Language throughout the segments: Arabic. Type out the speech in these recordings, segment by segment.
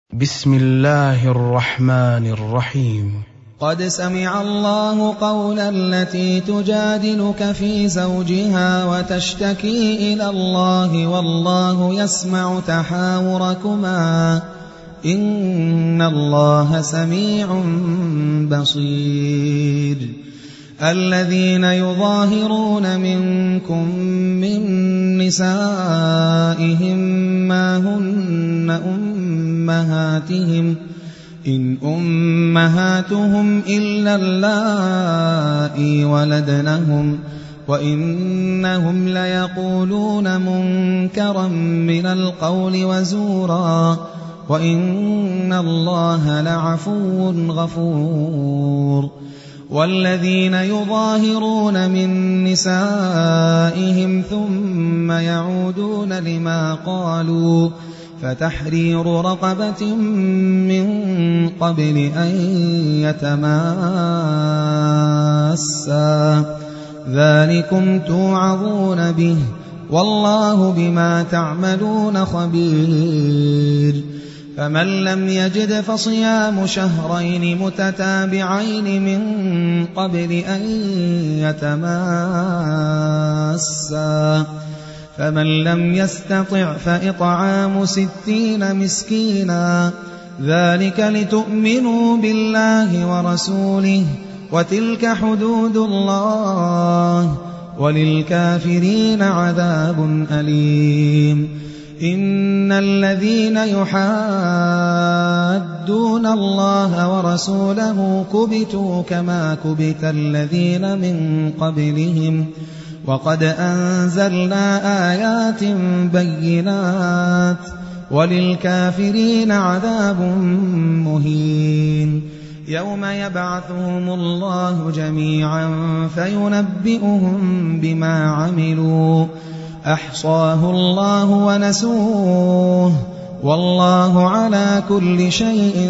بسم الله الرحمن الرحيم. قد سمع الله قول التي تجادلك في زوجها وتشتكي إلى الله والله يسمع تحاوركما إن الله سميع بصير. الذين يظاهرون منكم من نسائهم ما هن أمهاتهم إن أمهاتهم إلا اللائي ولدنهم وإنهم ليقولون منكرا من القول وزورا وإن الله لعفو غفور. والذين يظاهرون من نسائهم ثم يعودون لما قالوا فتحرير رقبة من قبل أن يتماسا ذلكم توعظون به والله بما تعملون خبير. فمن لم يجد فصيام شهرين متتابعين من قبل أن يتماسا فمن لم يستطع فإطعام 60 مسكينا ذلك لتؤمنوا بالله ورسوله وتلك حدود الله وللكافرين عذاب أليم. إن الذين يحادون الله ورسوله كبتوا كما كبت الذين من قبلهم وقد أنزلنا آيات بينات وللكافرين عذاب مهين. يوم يبعثهم الله جميعا فينبئهم بما عملوا أحصاه الله ونسوه والله على كل شيء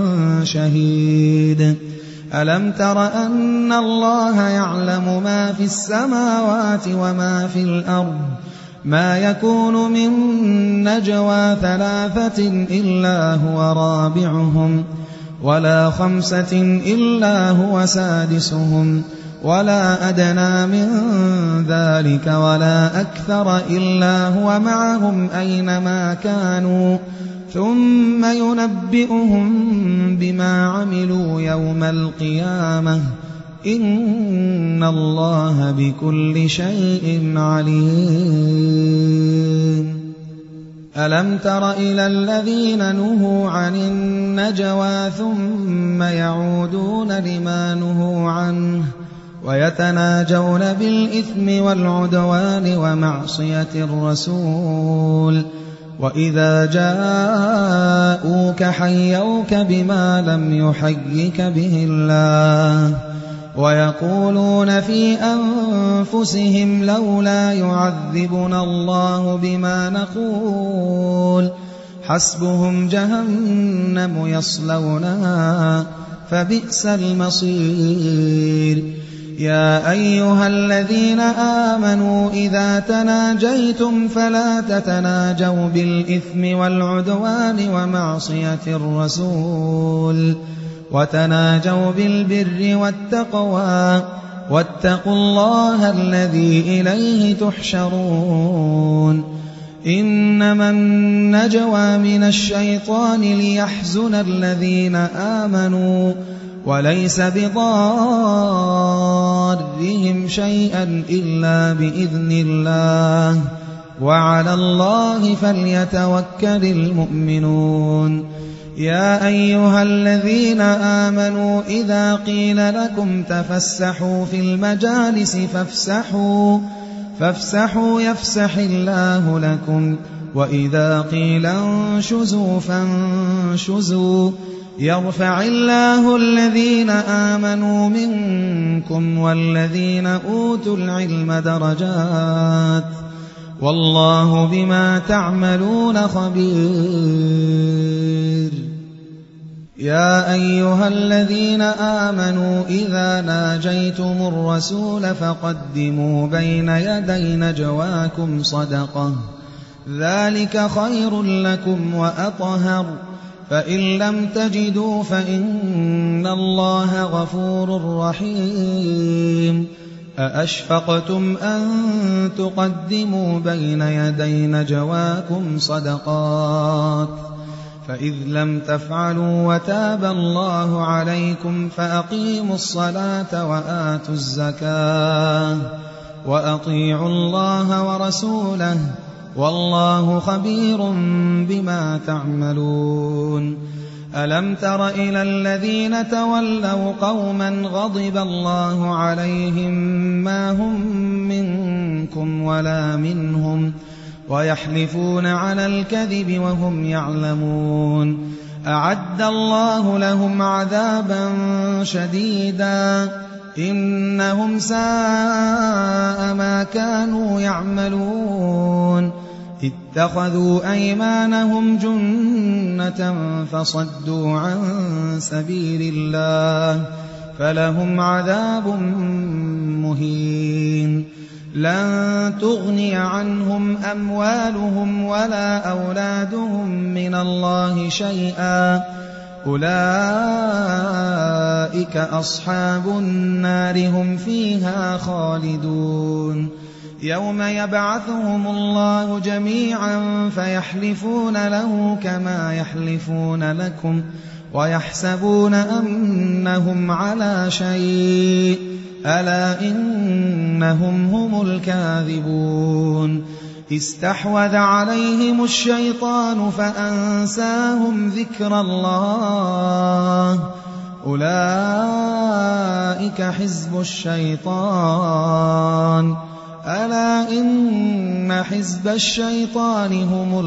شهيد. ألم تر أن الله يعلم ما في السماوات وما في الأرض ما يكون من نجوى 3 إلا هو رابعهم ولا 5 إلا هو سادسهم ولا أدنى من ذلك ولا أكثر إلا هو معهم أينما كانوا ثم ينبئهم بما عملوا يوم القيامة إن الله بكل شيء عليم. ألم تر إلى الذين نهوا عن النجوى ثم يعودون لما نهوا عنه ويتناجون بالإثم والعدوان ومعصية الرسول وإذا جاءوك حيوك بما لم يحيك به الله ويقولون في أنفسهم لولا يعذبنا الله بما نقول حسبهم جهنم يصلونها فبئس المصير. يا أيها الذين آمنوا إذا تناجيتم فلا تتناجوا بالإثم والعدوان ومعصية الرسول وتناجوا بالبر والتقوى واتقوا الله الذي إليه تحشرون. إنما النجوى من الشيطان ليحزن الذين آمنوا وليس بضارهم شيئا إلا بإذن الله وعلى الله فليتوكل المؤمنون. يا أيها الذين آمنوا إذا قيل لكم تفسحوا في المجالس فافسحوا يفسح الله لكم وإذا قيل انشزوا فانشزوا يرفع الله الذين آمنوا منكم والذين أوتوا العلم درجات والله بما تعملون خبير. يا أيها الذين آمنوا إذا ناجيتم الرسول فقدموا بين يدي نجواكم صدقة ذلك خير لكم وأطهر فإن لم تجدوا فإن الله غفور رحيم أأشفقتم أن تقدموا بين يدي نجواكم صدقات فإذ لم تفعلوا وتاب الله عليكم فأقيموا الصلاة وآتوا الزكاة وأطيعوا الله ورسوله والله خبير بما تعملون ألم تر إلى الذين تولوا قوما غضب الله عليهم ما هم منكم ولا منهم ويحلفون على الكذب وهم يعلمون أعد الله لهم عذابا شديدا إنهم ساء ما كانوا يعملون اتخذوا أيمانهم جنة فصدوا عن سبيل الله فلهم عذاب مهين لن تغني عنهم أموالهم ولا أولادهم من الله شيئا أولئك أصحاب النار هم فيها خالدون يوم يبعثهم الله جميعا فيحلفون له كما يحلفون لكم ويحسبون أنهم على شيء ألا إنهم هم الكاذبون استحوذ عليهم الشيطان فأنساهم ذكر الله أولئك حزب الشيطان ألا إن حزب الشيطان هم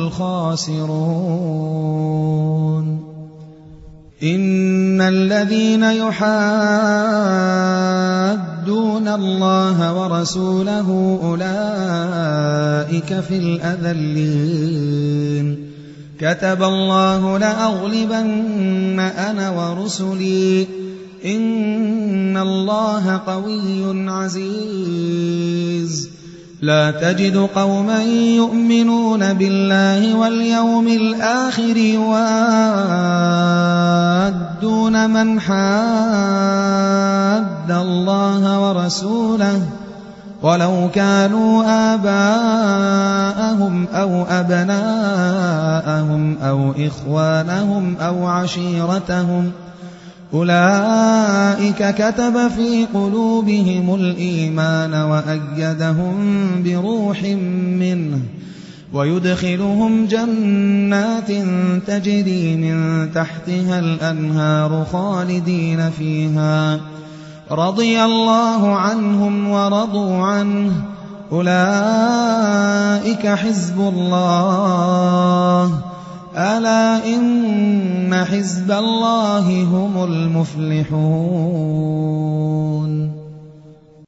الخاسرون إن الذين يحادون الله ورسوله أولئك في الأذلين كتب الله لأغلبن أنا ورسلي إن الله قوي عزيز لا تجد قوما يؤمنون بالله واليوم الآخر يوادون من حاد الله ورسوله ولو كانوا آباءهم أو أبناءهم أو إخوانهم أو عشيرتهم أولئك كتب في قلوبهم الإيمان وأيدهم بروح منه ويدخلهم جنات تجري من تحتها الأنهار خالدين فيها رضي الله عنهم ورضوا عنه أولئك حزب الله ألا إن حزب الله هم المفلحون